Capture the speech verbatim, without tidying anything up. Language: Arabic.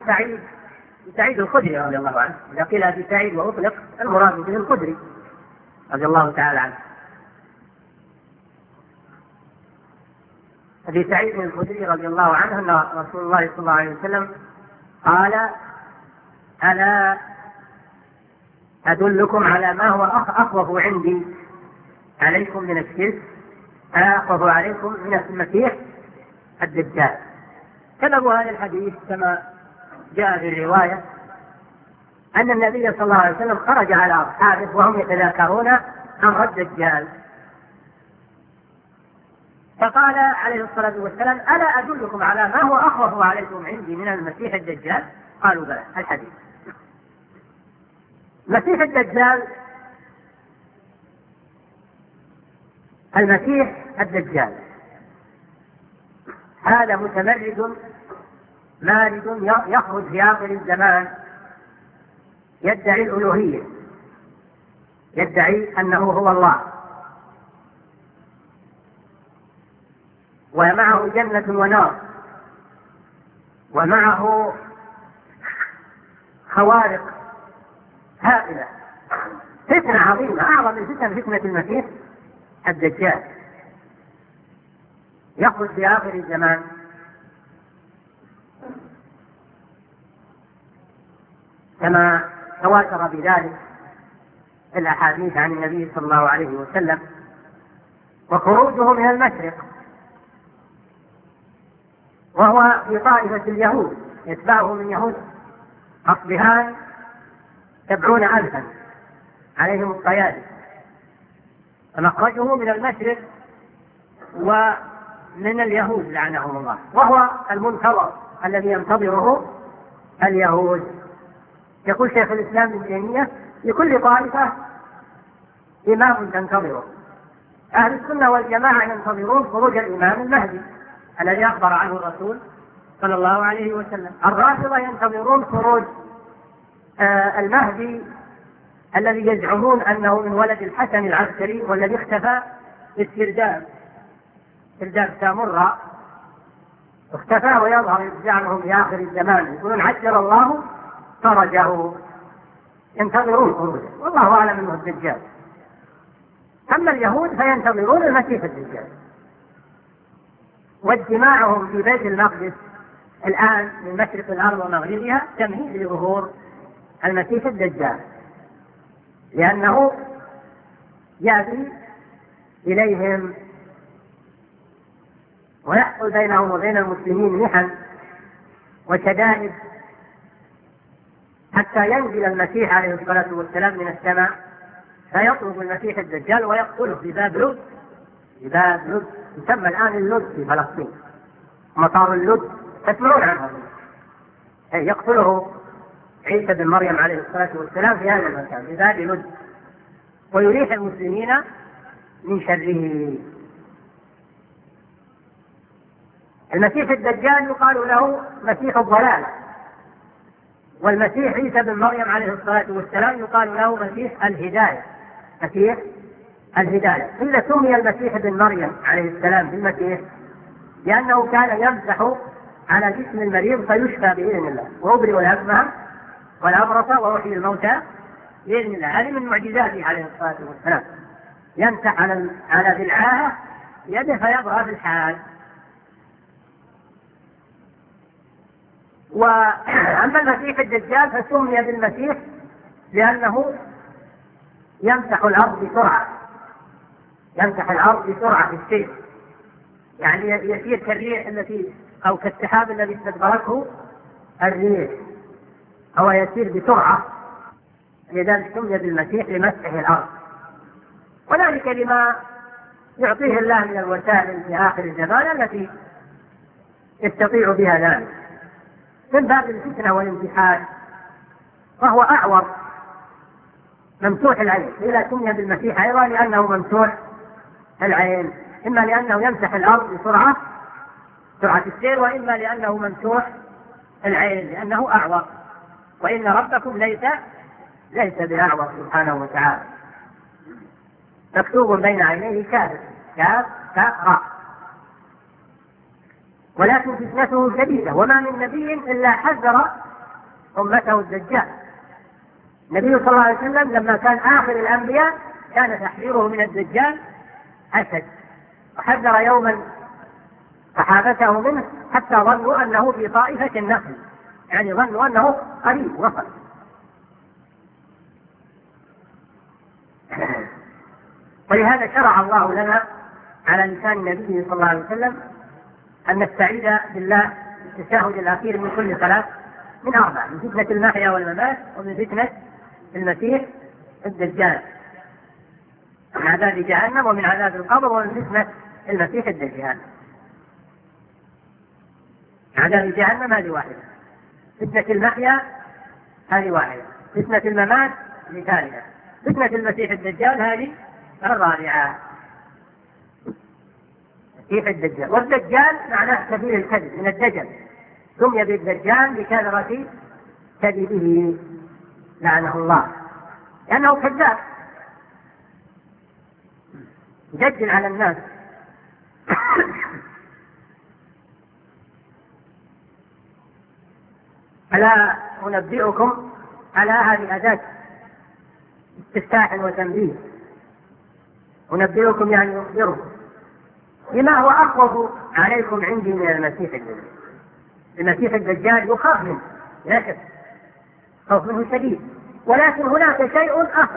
سعيد سعيد الخدري رضي الله عنه، إذا قيل أبي سعيد وأطلق المراد به الخدري رضي الله تعالى عنه. أبي سعيد الخدري رضي الله عنه أن رسول الله صلى الله عليه وسلم قال: ألا أدلكم على ما هو أخوف عندي عليكم من الشرك؟ ألا أخوف عليكم من المسيح الدجال. سبب هذا الحديث كما جاء في الرواية أن النبي صلى الله عليه وسلم خرج على أصحابه وهم يتذاكرون أمر الدجال، فقال عليه الصلاة والسلام: ألا أدلكم على ما هو أخوف عليكم عندي من المسيح الدجال؟ قالوا: بلى. الحديث. مسيح الدجال، المسيح الدجال هذا متمرد مارد يخرج في آخر الزمان يدعي الألوهية، يدعي أنه هو الله، ومعه جنة ونار، ومعه خوارق هائلة، فتنة عظيمة، أعظم من فتن فتنة المسيح الدجال. يخرج في آخر الزمان كما تواتر بذلك الأحاديث عن النبي صلى الله عليه وسلم. وخروجه من المشرق، وهو في طائفة اليهود، يتبعه من يهود أصبهان سبعون ألفا عليهم القيادة، فمخرجه من المشرق ومن اليهود لعنهم الله، وهو المنتظر الذي ينتظره اليهود. يقول شيخ الإسلام ابن تيمية: لكل طائفة إمام تنتظره. أهل السنة والجماعة ينتظرون خروج الإمام المهدي الذي أخبر عنه الرسول صلى الله عليه وسلم. الرافضة ينتظرون خروج آه المهدي الذي يزعمون أنه من ولد الحسن العسكري، والذي اختفى في السرداب، سرداب سامراء، اختفى ويظهر زعمهم في آخر الزمان، يقولون عجل الله فرجه، ينتظرون خروجه، والله أعلم أنه الدجال. أما اليهود فينتظرون المسيح الدجال. واجتماعهم في بيت المقدس الآن من مشرق الأرض ومغربها تمهيد لظهور المسيح الدجال، لأنه يأتي إليهم ويحصل بينهم وبين المسلمين محن وشدائد حتى ينزل المسيح عليه الصلاة والسلام من السماء، فيطلب المسيح الدجال ويقتله في باب لد، في باب لد يسمى الآن اللد في فلسطين، مطار اللد تسمعون عنه. يقتله عيسى بن مريم عليه الصلاة والسلام في هذا المكان في باب لد، ويريح المسلمين من شره. المسيح الدجال يقال له مسيح الضلال، والمسيح عيسى بن مريم عليه الصلاة والسلام يقال له مسيح الهداية، مسيح الهداية. إلا سمي المسيح بن مريم عليه السلام بالمسيح لأنه كان يمسح على جسم المريض فيشفى بإذن الله، وأبرئ الأكمه والأبرص وأحيي الموتى بإذن الله. هذه من معجزاته عليه الصلاة والسلام، يمسح على على ذلعاها يده فيبرأ في الحال. وأما المسيح الدجال فسمي بالمسيح لأنه يمسح الأرض بسرعة، يمسح الأرض بسرعة في السير، يعني يسير كالريح التي أو كالسحاب الذي استدبرته الريح، هو يسير بسرعة، لذلك سمي بالمسيح لمسح الأرض. وذلك لما يعطيه الله من الوسائل في آخر الزمان التي يستطيع بها ذلك من باب الفتنة والامتحان، فهو أعور ممسوح العين. إذا سمي بالمسيح أيضا لأنه ممسوح العين، إما لأنه يمسح الأرض بسرعة سرعة السير، وإما لأنه ممسوح العين لأنه أعور، وإن ربكم ليس ليس بأعور سبحانه وتعالى، مكتوب بين عينيه كاف كاف كاف راء. ولكن فتنته شديدة، وما من نبي إلا حذر أمته الدجال. النبي صلى الله عليه وسلم لما كان آخر الأنبياء كان تحذيره من الدجال أشد، وحذر يوما صحابته منه حتى ظنوا أنه في طائفة النخل، يعني ظنوا أنه قريب وصل. ولهذا شرع الله لنا على لسان النبي صلى الله عليه وسلم أن نستعيذ بالله في التشهد الأخير من كل صلاة من أربع: من فتنة المحيا والممات، ومن فتنة المسيح الدجال، من عذاب جهنم، ومن عذاب القبر، ومن فتنة المسيح الدجال. عذاب جهنم هذه واحدة، فتنة المحيا هذه واحدة، فتنة الممات ثالثة، فتنة المسيح الدجال هذه الرابعة. مسيح الدجال، والدجال معناه كثير الكذب، من الدجل، سمي بالدجال لكثرة كذبه لعنه الله، لأنه كذاب يدجل على الناس. ألا أنبئكم على هذه أداة استفتاح وتنبيه، أنبئكم يعني أخبركم بما هو أخوف عليكم عندي من المسيح الدجال. المسيح الدجال يخاف منه لا شك، خوف منه شديد، ولكن هناك شيء أخوف